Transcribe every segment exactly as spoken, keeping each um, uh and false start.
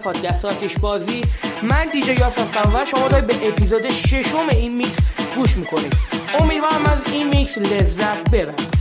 پادکست آتش بازی. من دیجی یاس هستم و شما دارید به اپیزود ششم این میکس گوش میکنید. امیدوارم از این میکس لذت ببرید.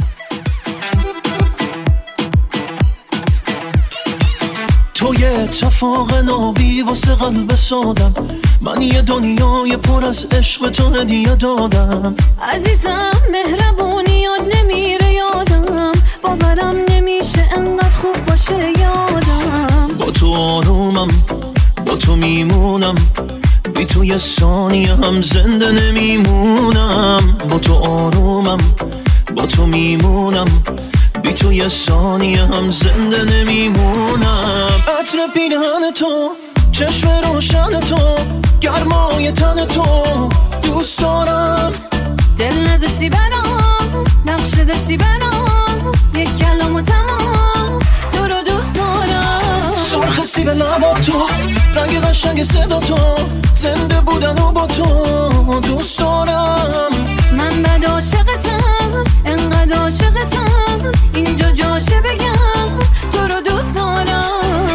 تو یه اتفاق نابی واسه قلب سادم، من یه دنیای پر از عشق تو هدیه دادم. عزیزم مهربونیات نمیره یادم، باورم نمیشه انقدر خوب باشه یادم. با تو آرومم، با تو میمونم، بی تو یه ثانیه هم زنده نمیمونم. با تو آرومم، با تو میمونم، بی تو یه ثانیه هم زنده نمیمونم. عطر پیرهن تو، چشم روشن تو، گرمای تن تو دوست دارم. دل نذاشتی برام، نقش داشتی برام، یک کلام و تمام تو رو دوست دارم. سرخ سیب لبات تو، رنگ قشنگ صدا تو، زنده بودن و با تو دوست دارم. من بد عاشقتم، انقدر عاشقتم، اینجا جاشه بگم تو رو دوست دارم.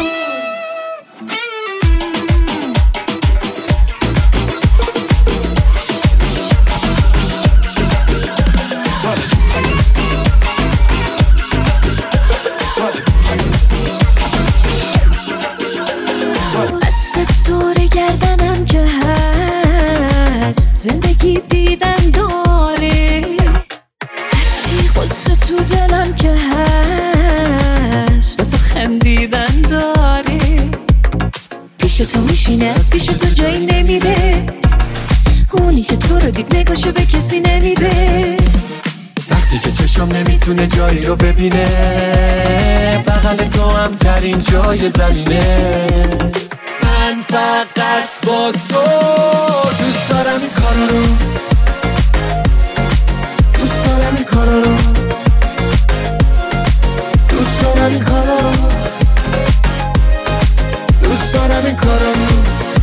زندگی دیدن داره، هرچی قصه تو دلم که هست با تو خندیدن داره. پیش تو میشینه از پیش تو جایی نمیره، اونی که تو رو دید نگاشو به کسی نمیده. وقتی که چشم نمیتونه جایی رو ببینه، بغل تو هم ترین جای زمینه. من فقط با تو دوست دارم این کارا رو، دوست دارم این کارا رو، دوست دارم این کارا رو، دوست دارم این کارا رو.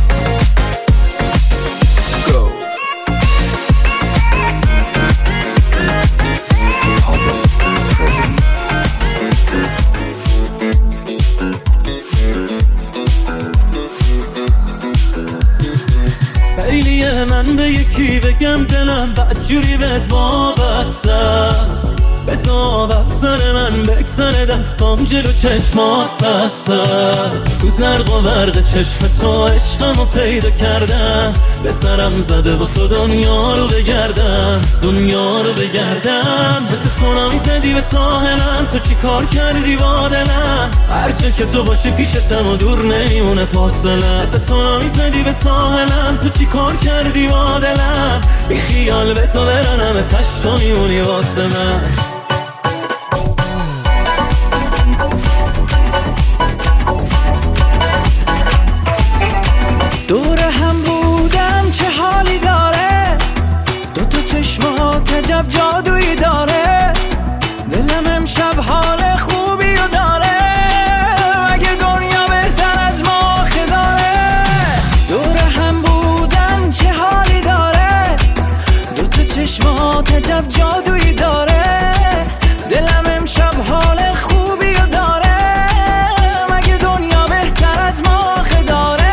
خیلیه من به یکی بگم دلم بدجوری بهت وابسته است، بذار بس سر من بگذره دستام جلو چشمات بسته است. تو زرق و برق چشم تو عشقمو پیدا کردم، به سرم زده با تو دنیا رو بگردم، دنیا رو بگردم. مثل سونامی زدی به ساحلم، تو چی کار کردی با دلم؟ هرچه که تو باشی پیشتم و دور نمیمونه فاصله. مثل سونامی زدی به ساحلم، تو چی کار کردی با دلم؟ بی خیال بسا برنم تشت و میمونی واسه من. دور هم بودن چه حالی داره، دو تا چشمات عجب جادویی داره. دلم امشب حال خوبی رو داره، مگه دنیا بهتر از ما آخه داره. دور هم بودن چه حالی داره، دو تا چشمات عجب جادویی داره. دلم امشب حال خوبی رو داره، مگه دنیا بهتر از ما آخه داره.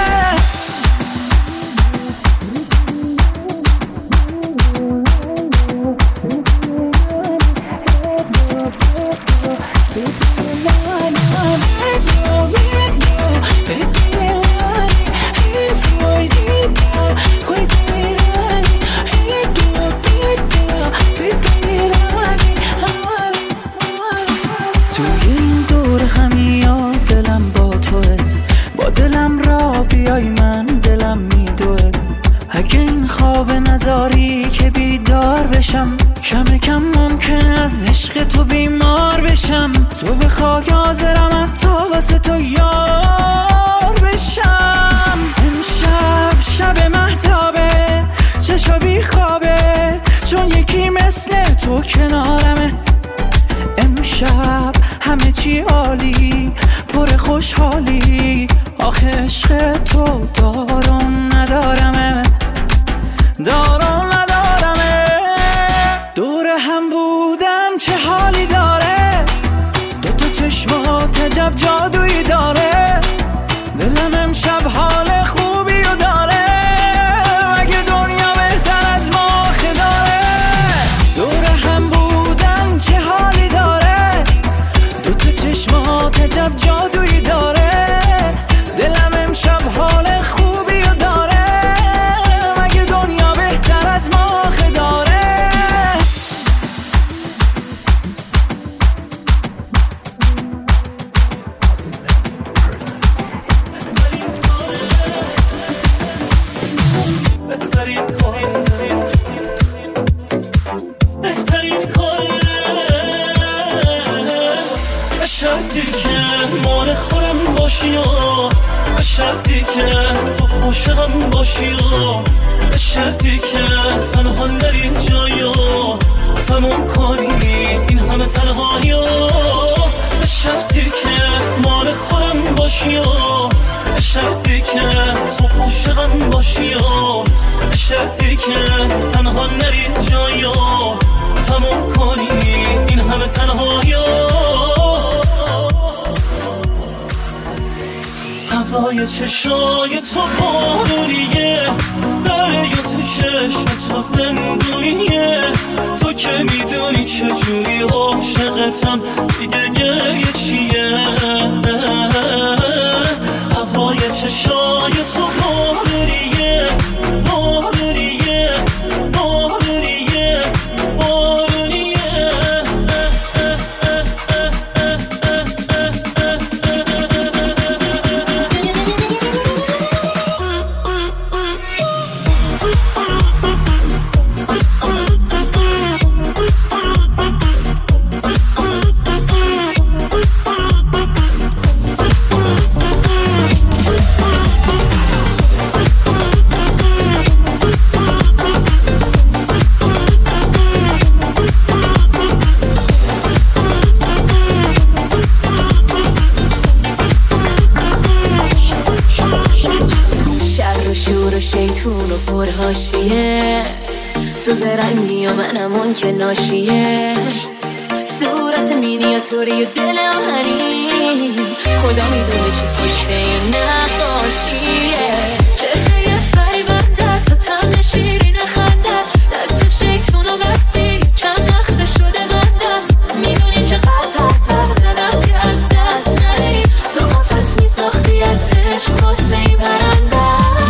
توی این دور همیاد دلم با توه، با دلم را بیای من دلم میدوه. اگه این خواب نزاری که بیدار بشم، کم کم ممکن از عشق تو بیمار بشم. تو به خاک حاضرم حتی واسه تو یار بشم. امشب شب مهتابه، چشا بی خوابه، چون یکی مثل تو کنارمه. امشب همه چی عالی، پر خوشحالی، آخه عشق تو دارم ندارمه، دارم ندارمه. دور هم بودن چه حالی داره، دو تا چشمات عجب جادویی داره. شرطی که مال خودم باشی و به شرطی که تو عاشقم باشی و به شرطی که تنها نری جایی و تموم کنی این همه تنهایی و به شرطی که مال خودم باشی و به شرطی که تو عاشقم باشی و به شرطی که تنها نری جایی و تموم کنی این همه تنهایی و هوای چشای تو بارونیه دریا تو چشم تو زندونیه تو که میدونی چجوری عاشقتم دیگه گریه چیه هوای چشای تو بارونیه بارونیه بارونیه بارونیه شیطون و پرهاشیه تو زرنگی و منم اون که ناشیه صورت مینیاتوری و دل آهنی خدا میدونه چی پشت این نقاشیه چهره فریبنده تو طعم شیرین خندت دست شیطون و بستی چند وقت شده بندت میدونی چقدر پرد پرد زدم که از دست نری تو قفس میساختی از عشق واسه این پرنده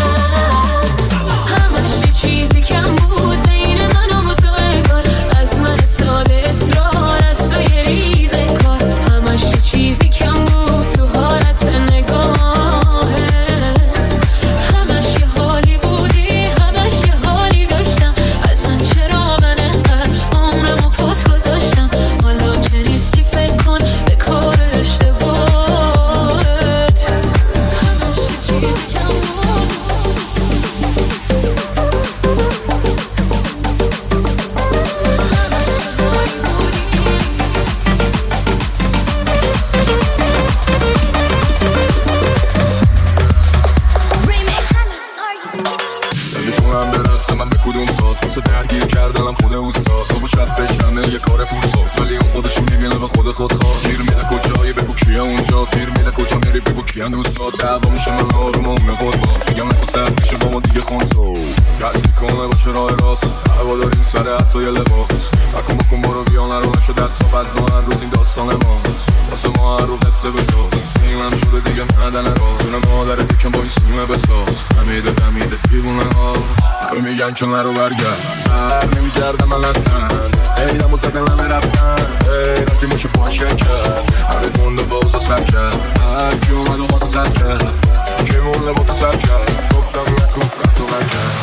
چون نرو برگرد بر نمیگردم من اصلا ایدم و زدن همه رفتن رفتی موشو پاشه کرد همه دونده بازا سر کرد هر کی اومد و ما تو سر کرد کی مونده با تو سر کرد گفتم نکن رفت و برگرد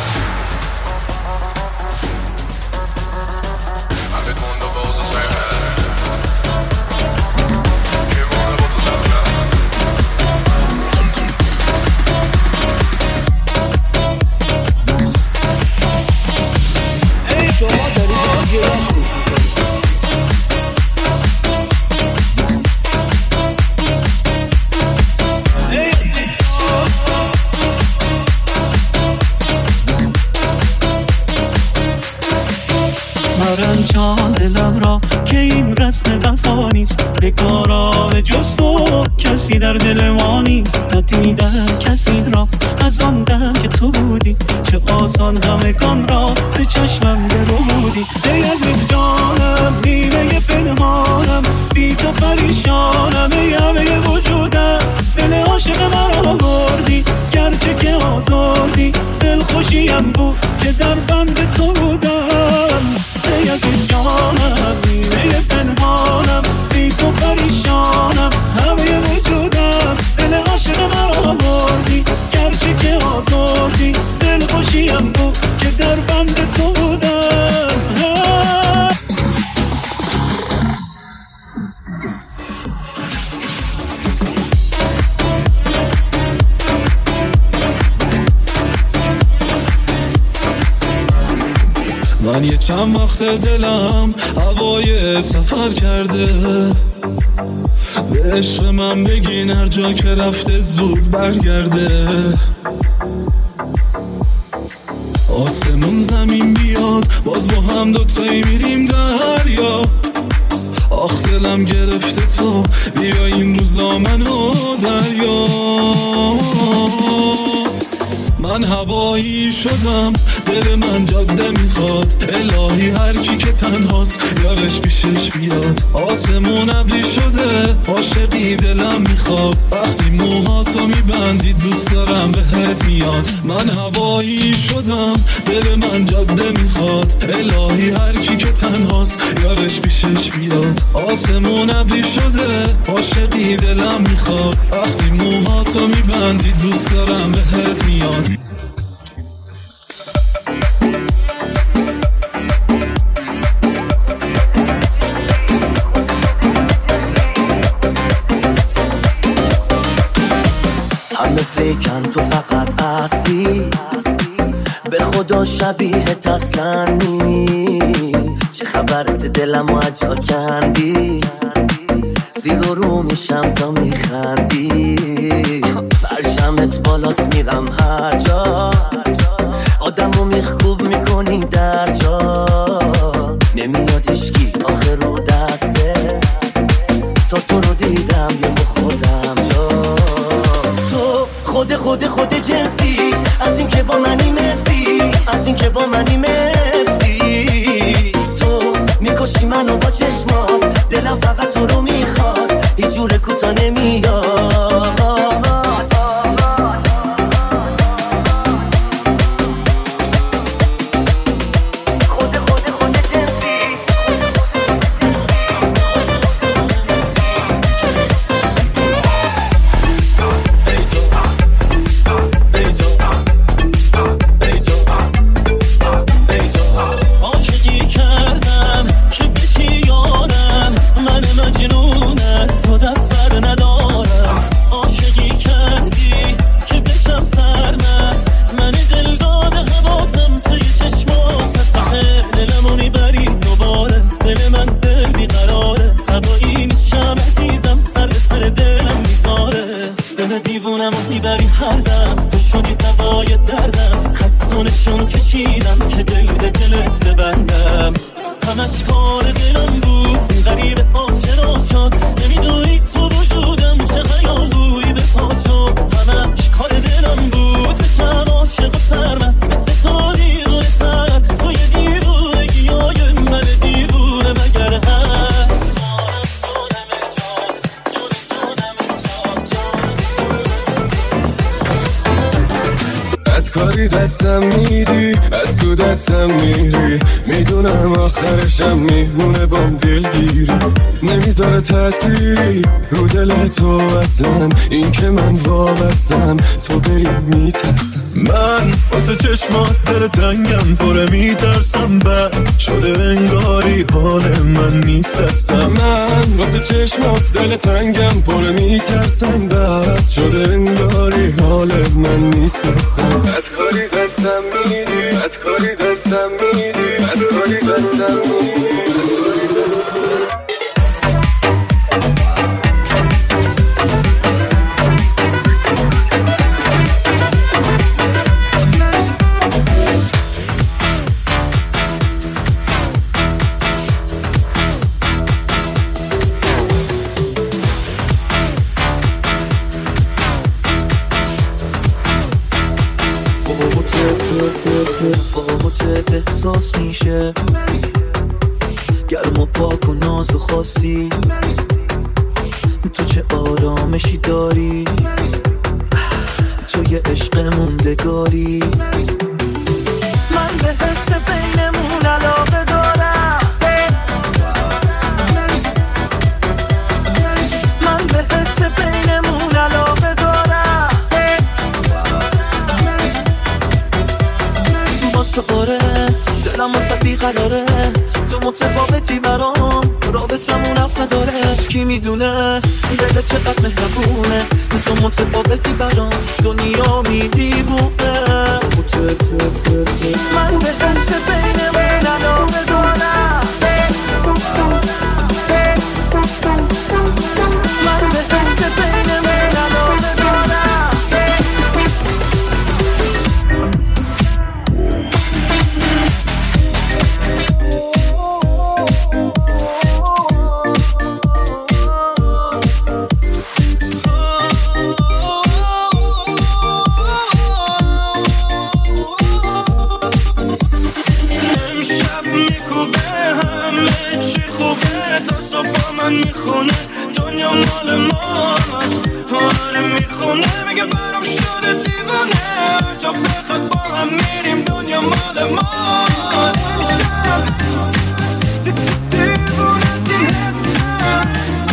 همه دونده بازا سر کرد کی مونده با تو سر کرد شما دارید دیجی راست گوش میکنید. مرنجان دلم را که این رسم وفا نیست بکارا به جز تو کسی در دل ما نیست ندیدم کسی را از آن دم که تو بودی چه آسان همگان را ز چشمم برودی ای عزیز جانم نیمه پنهانم بی تو پریشانم ای همه وجودم دل عاشق مرا بردی گرچه که آزردی دل خوشیم بود که در بند تو بودم ای عزیز جانم نیمه پنهانم بی تو پریشانم همه وجودم دل عاشق مرا بردی گرچه که آزردی دل خوشیم بود که در بند تو بودم چند وقت دلم هوای سفر کرده، به عشق من بگین هر جا که رفته زود برگرده. آسمون زمین بیاد باز با هم دوتایی میریم دریا، آخ دلم گرفته تو بیا این روزا منو دریا. من هوایی شدم دل من جاده میخواد، الهی هر کی که تنهاست یارش پیشش بیاد. آسمون ابری شده عاشقی دلم میخواد، وقتی موهاتو میبندی دوست دارم بهت میاد. من هوایی شدم دل من جاده میخواد، الهی هر کی که تنهاست یارش پیشش بیاد. آسمون ابری شده عاشقی دلم میخواد، وقتی موهاتو میبندی دوست دارم بهت میاد. همه فکرن تو فقط اصلی، به خدا شبیه تسلنی. چه خبرت دلم و اجا کندی، زیر و رو میشم تا میخندی. برشمت بالاست میرم هر جا، آدمو میخکوب میکنی در جا. نمیاد اشکی آخر رو دسته، تا تو رو دیدم یه خودم جا. تو خود خود خود جنسی، از این که با منی مرسی، از این که با منی مرسی. تو میکشی منو با چشمات، دلم فقط تو رو میخواد، هیچ جور کوتا نمیاد. دستم میدی از تو دستم میری، میدونم آخرشم میمونه بام دلگیری. نمیذاره تأثیری رو دل تو اصلا، این که من وابستم تو بری میترسم. من واسه چشمات دل تنگم پره میترسم، بعد شده انگاری حال من نیست هستم. من واسه چشمات دل تنگم پره میترسم، بعد شده انگاری حال من نیست هستم. بدکاری دستم میری، بدکاری دستم میری، بدکاری دستم میری. تفاوت احساس میشه، گرم و پاک و ناز و خاصی. تو چه آرامشی داری، تو یه عشق موندگاری. من به حس بینمون علاقه دارم، من به حس بینمون علاقه دارم. باز تو قاره دلم واسه بیقراره، تو متفاوتی برام، رابطمون اف نداره. کی میدونه دل چقدر مهربونه، تو متفاوتی برام، دنیا میدیبونه. من به دست بینمون علاقه دارم من به حس بینمون علاقه دارم میخونه دنیا مال ماست آره میخونه میگه برام شده دیوانه هر جا بخواد با هم میریم دنیا مال ماست دیوونه از این حسم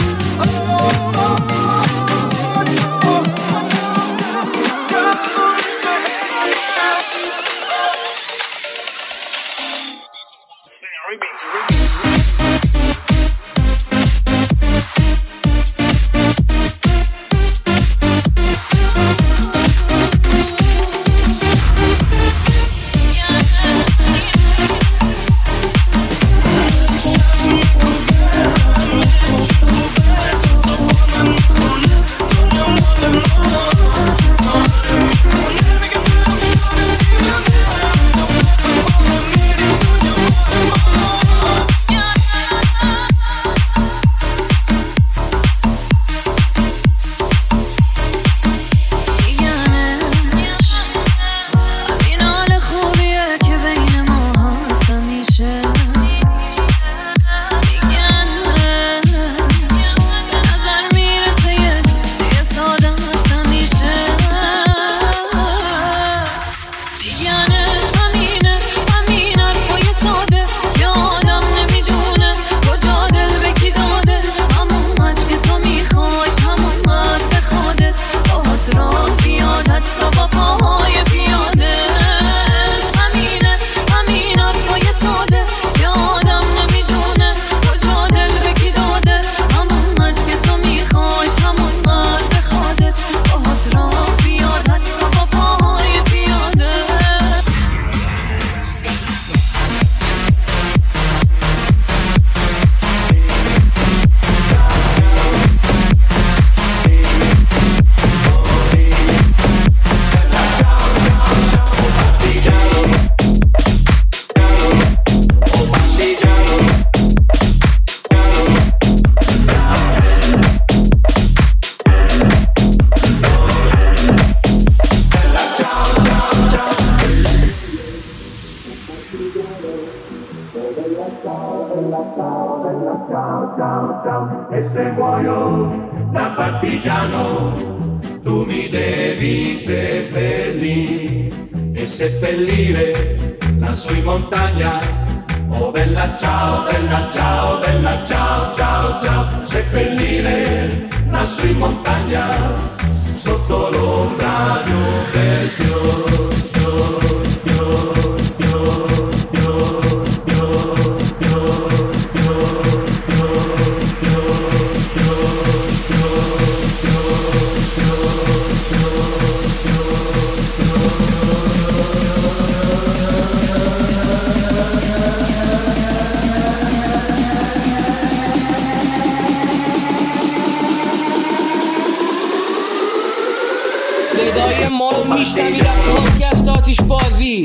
صدای ما رو میشنوید از پادکست آتیش بازی.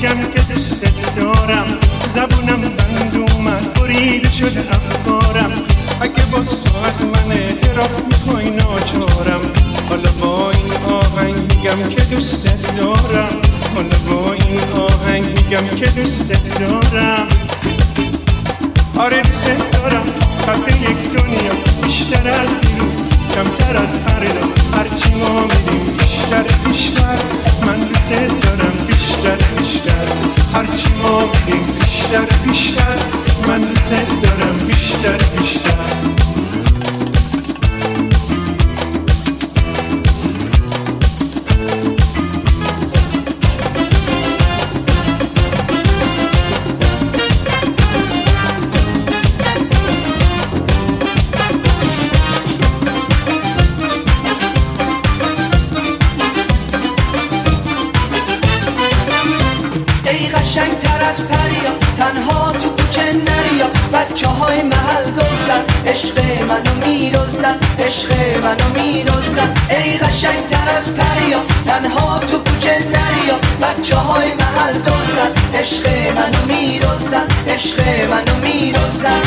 میگم که دوستت دارم، زبونم بند اومد بریده شده افکارم. اگه باز تو از من اعتراف میکنی ناچارم. حالا با این آهنگ میگم که دوستت دارم، حالا با این آهنگ میگم که دوستت دارم. آره دوستت دارم، قد یک دنیا بیشتر از دیروز، کمتر از فردا. هرچی ما میدیم بیشتر بیشتر، من دوستت دارم بیشتر بیشتر. هرچی ما میدیم بیشتر بیشتر، من دوستت دارم بیشتر بیشتر. تنها تو کوچه نریا، بچه های محل دزدن، عشق منو میرزدن، عشق منو میرزدن. ای قشنگ تر از پریا، تنها تو کوچه نریا، بچه های محل دزدن، عشق منو میرزدن، عشق منو میرزدن.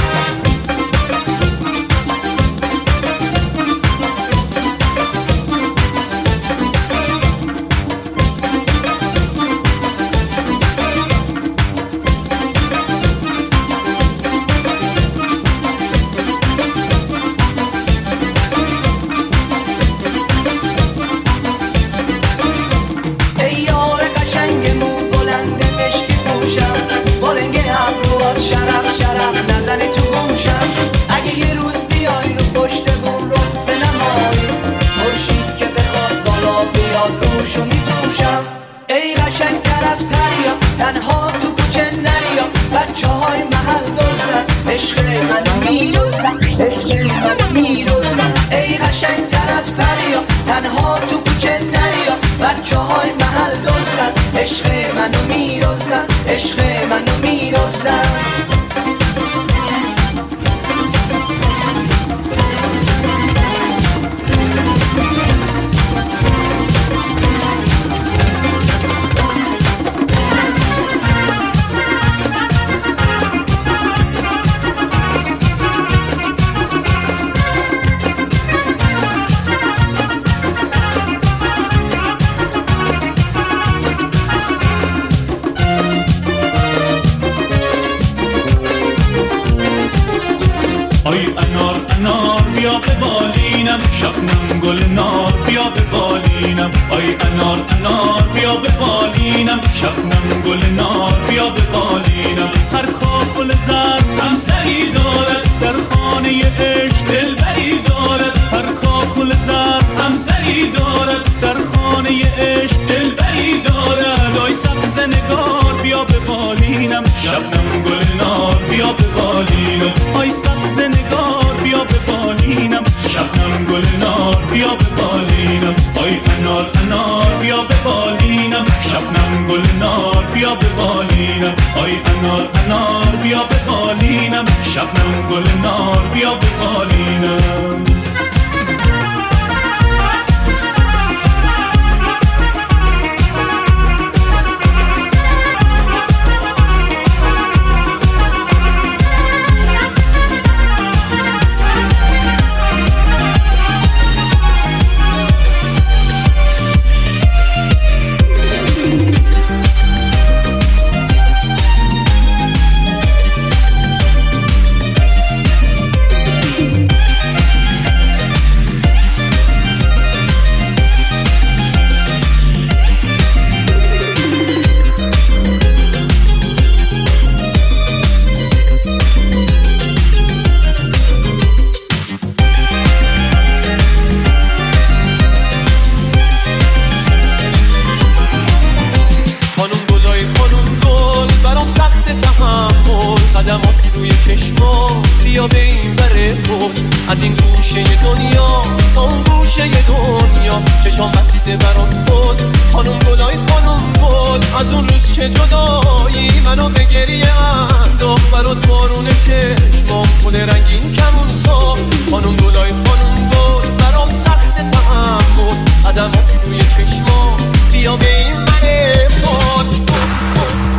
خدمات روی چشما بیا به این من پاد.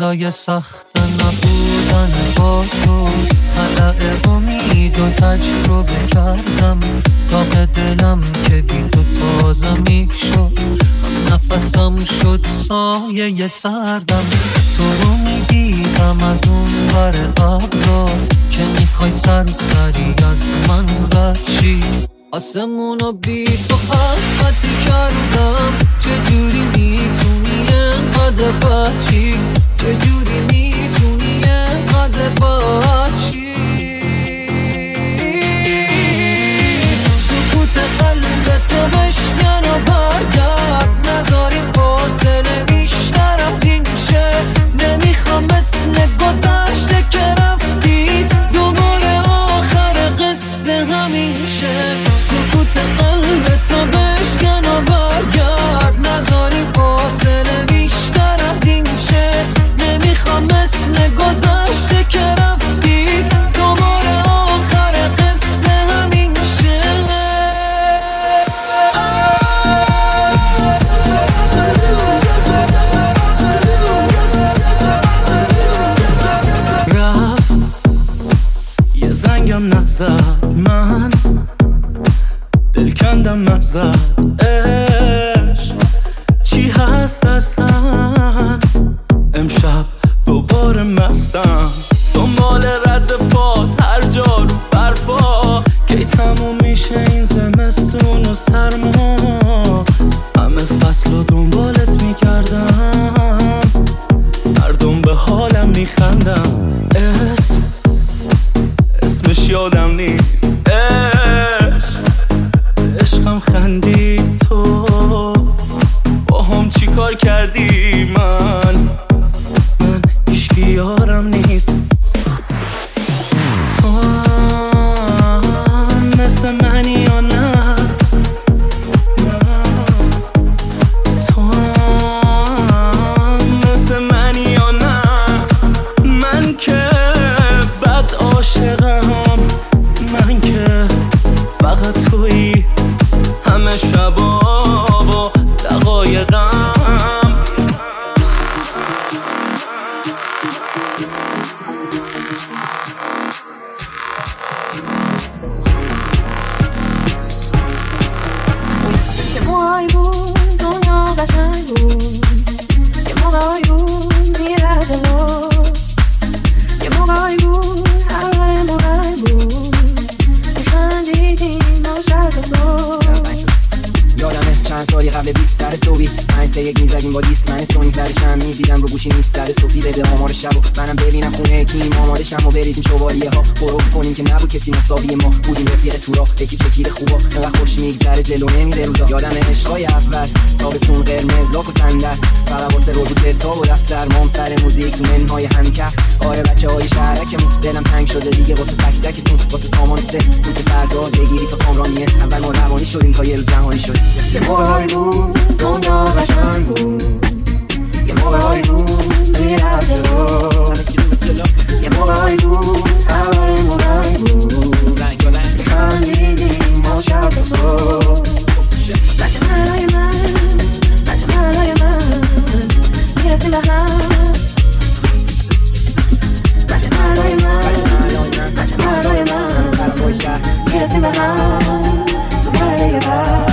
روزای سخت نبودن با تو، خلأ امید و تجربه کردم. داغ دلم که بی تو تازه میشد، هم نفسم شد سایه سردم. تو رو میدیدم از اون ور ابرا که میخوای سر سری از من بچی. آسمونو بی تو خط خطی کردم. چجوری میتونی انقدر بچی؟ چجوری میتونی انقدر بچی؟ سکوت قلبتو بشکن و برگرد، نذاریم فاصله بیشتر از این شه. نمیخوام مثل گذشته که رفتی دوباره آخر قصه همیشه. سکوت قلبتو بشکن و برگرد، نذاریم فاصله بیشتر از این شه. نمیخوام مثل گذشته که رفتی دوباره آخر قصه همین شه. رفت یه زنگم نزد، من دل کندم نزد. عشق چی هست اصلا؟ امشب دوباره مستم، دنبال رد پات هر جا رو برفا. کی تموم میشه این زمستون و سرما؟ همه فصل رو دنبالت میکردم، مردم به حالم میخندم. اسم اسمش یادم نیست. عشق عشقم خندید تو، با هم چی کار کردی؟ من من هیچکی یارم نیست. تو هم مثل منی یا نه؟ تو هم مثل منی یا نه؟ من که بد عاشقم، من که فقط تویی همه شبا و دقایقم. یه موقعی بود دنیا قشنگ بود، یه موقعی بود میره جلو، یه موقعی بود همه مرنگ بود، میخندیدیم ما شب تا صبح. یادمه چند سالی قبل بیست سر صبحی پنج سه یک میزدیم با دیست من سونی درشم میدیدم رو گوشی نیست سر صبحی بده آمار شب و منم ببینم خونه کیم آمادشم و بریدیم شواریه ها برو کنیم که نبود کسی مساوی ما بودیم رفیق تورا یکی چکیر خوبا انقدر خوش میگذره جلو نمیره روزا. یادمه عشقای اول تابستون قرمز لاک و صندل فقط واسه رو بود کتاب و دفتر مام سر موزیک تو منهای همین کف. آره بچه های شهرکمون دلم تنگ شده دیگه واسه تک تکتون واسه سامان سه تو که فردا بگیری تا کامرانیه. اول ما روانی شدیم تا یه روز جهانی شدیم. یه موقعی بود دنیا قشنگ بود، یه موقعی بود میره جلو، یه موقعی بود همه مرنگ بود، میخندیدیم ما شب تا صبح. بچه ملای من بچه ملای من میرسیم به هم. بچه ملای من بچه ملای من میرسیم به هم تو مرحله بعد.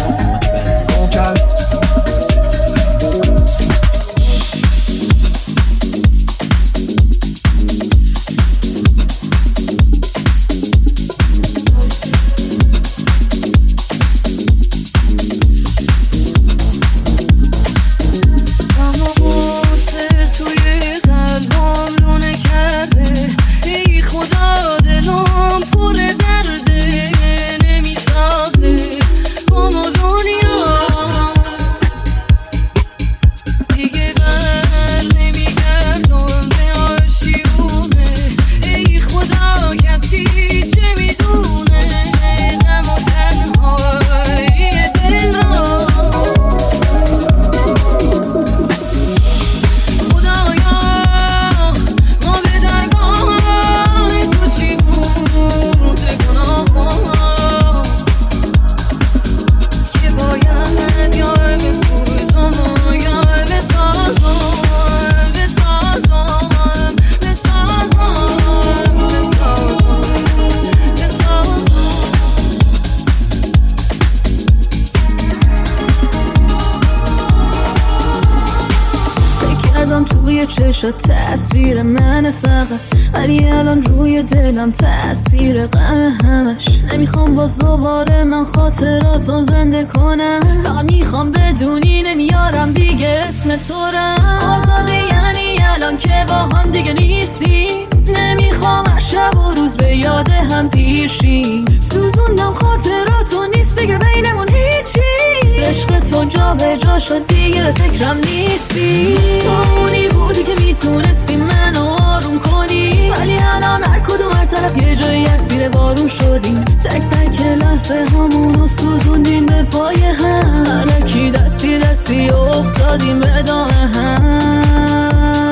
توی چشات تصویر من فقط، ولی الان روی دلم تأثیر غم همش. نمیخوام باز دوباره من خاطراتو زنده کنم، فقط میخوام بدونی نمیارم دیگه اسم تو رم. آزاده یعنی الان که با هم دیگه نیستی، نمیخوام هر شب و روز به یاد هم پیشی. سوزوندم خاطراتو نیست دیگه بینمون هیچی، عشق تو جا به جا شد دیگه به فکرم نیستی. تو اونی بودی که میتونستی منو آروم کنی، ولی الان هر کدوم هر طرف یه جایی اسیر بارون شدیم. تک تک لحظه همونو سوزوندیم به پای هم، الکی دستی دستی افتادیم به دام هم.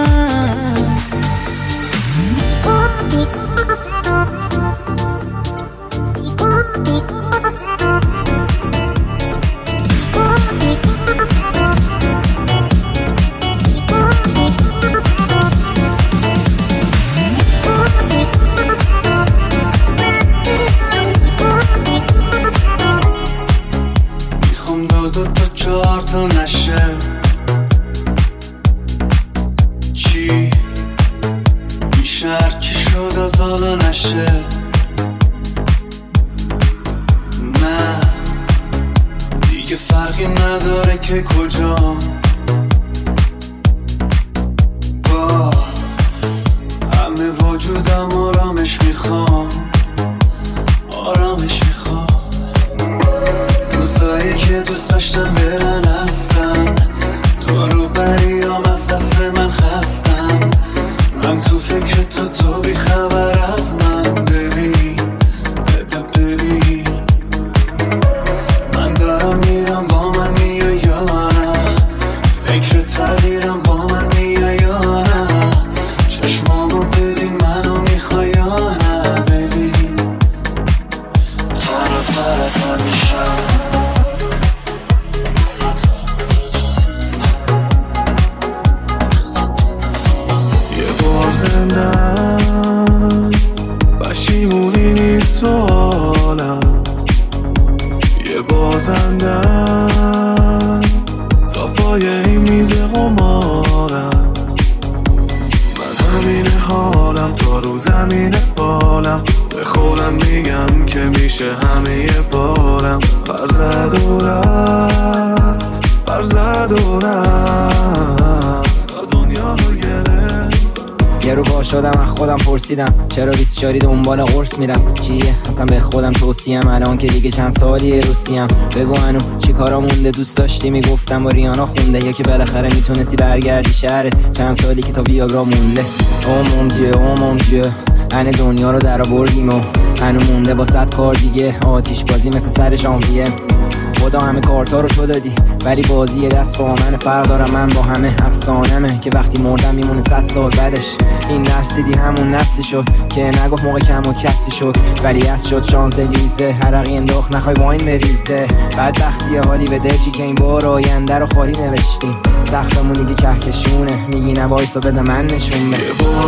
چرا بیست چاری دنبال قرص میرم؟ چیه؟ اصلا به خودم توصیم الان که دیگه چند سالیه روسیم. بگو هنو چی کارا مونده؟ دوست داشتی میگفتم با ریانا خونده، یا که بالاخره میتونستی برگردی شهرت؟ چند سالی که تا ویاگرا مونده. او مون دیه او مون دیه انه دنیا رو در آوردیم و هنو مونده با صد کار دیگه. آتیش بازی مثل سر ژانویه، خدا همه کارتا رو تو دادی، ولی بازی دست با من فرق دارم. من با همه افسانمه که وقتی مردم میمونه صد سال بعدش. این نسل دیدی همون نسلی شد که نگفت موقع کم و کسی شد، ولی از شد شانزلیزه حرقی انداخت نخوای واین بریزه. بدبختی حالی به دلچی که این بار آینده رو خالی نوشتیم. سختمون دیگه کهکشونه، میگی نوایسا بده من نشون بده. یه بار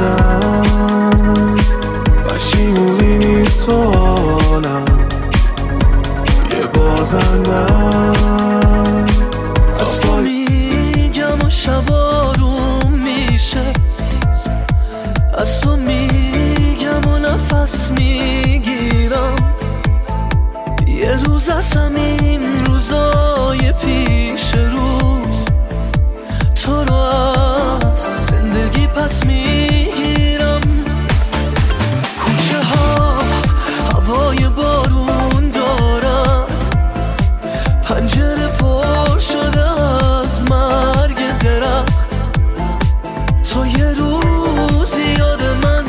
زندم پشیمونی نیست سوالم، یه بازندم از تو میگم و شب آروم میشه، از تو میگم و نفس میگیرم. یه روز از همین روزای پیش رو تو رو از زندگی پس میگیرم. کوچه ها هوای بارون دارن، پنجره پر شده از مرگ درخت. تو یه روز یاد من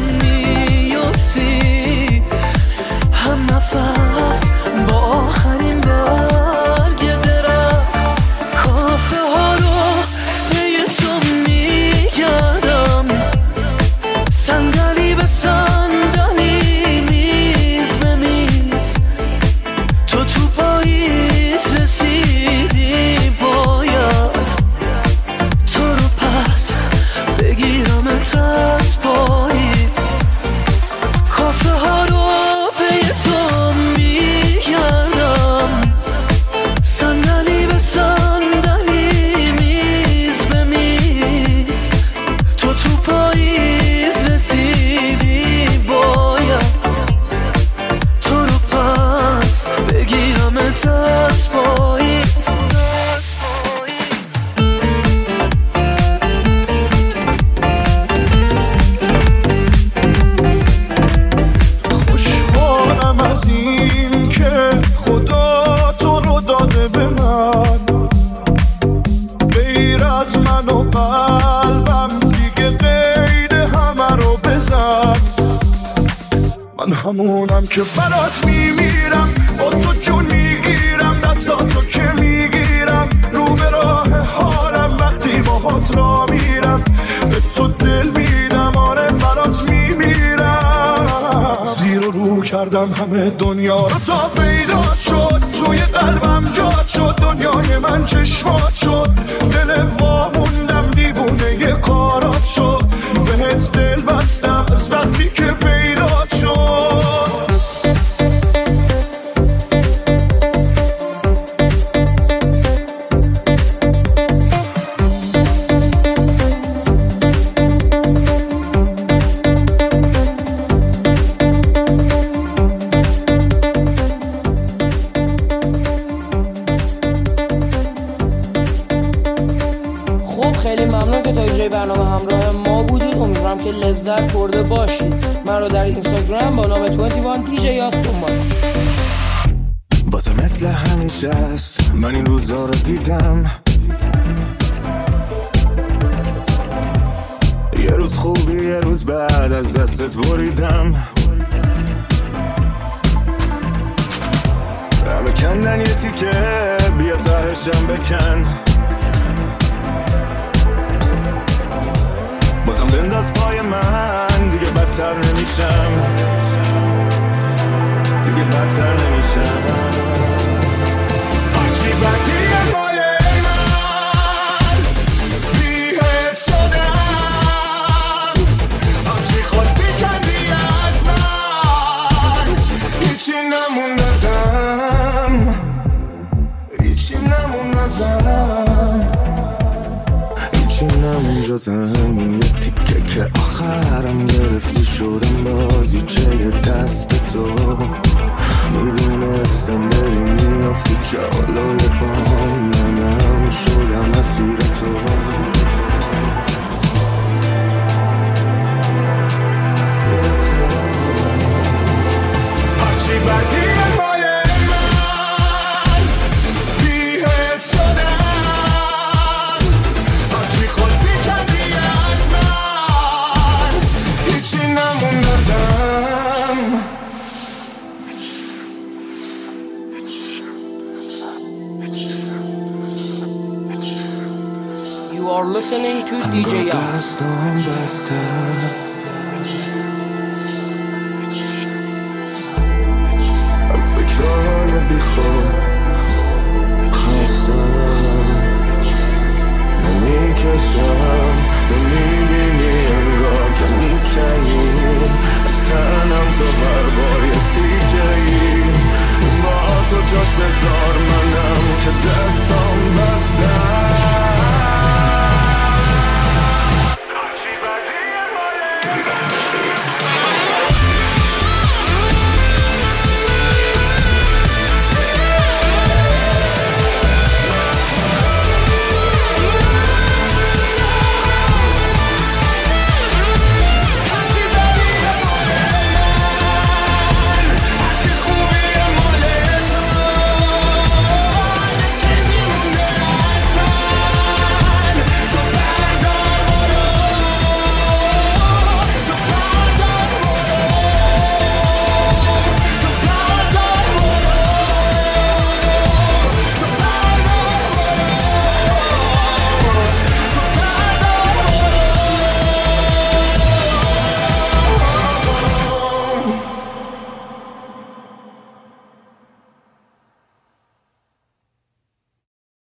میفتی، هم نفس با آخرین برگ درخت. کافه ها رو پی تو میگردم، صندلی به صندلی، میز به میز. تو تو پاییز رسید من همونم که برات میمیرم، با تو جون میگیرم، دستاتو که میگیرم، رو به راه حالم وقتی باهات را میرم، به تو دل میدم، آره برات میمیرم. زیر و رو کردم همه دنیا رو تا پیدا شد، توی قلبم جات شد، دنیای من چشمات شد، دل واموندم دیوونه یه کارات شد، بهت دل بستم از وقتی که پیدا شد. برنامه همراه ما بودید. امیدوارم که لذت برده باشید. من رو در اینستاگرام با نام بیست و یک دی جی یاس دنبال. بازم مثل همیشه است، من این روزا رو دیدم، یه روز خوبی یه روز بعد از دستت بریدم، همه کندن یه تیکه بیا تهشم بکن، بازم بنداز پای من، دیگه بدتر نمیشم، دیگه بدتر نمیشم. هرچی بدیه ماله من بی‌حس شدم، هرچی خواستی کردی از من، هیچی نمون ازم، هیچی نمون ازم، هیچی نمون جز همین یه تیکه که آخرم گرفته شدم بازیچه دست تو، میدونستم بری میافتی جلوی بام، منم شدم اسیر تو، اسیر تو. هرچی بدیه ماله من بی‌حس شدم، هرچی خواستی کردی از من، هیچی نمون ازم. You are listening to دی جی یاس. از فکرهای بی خود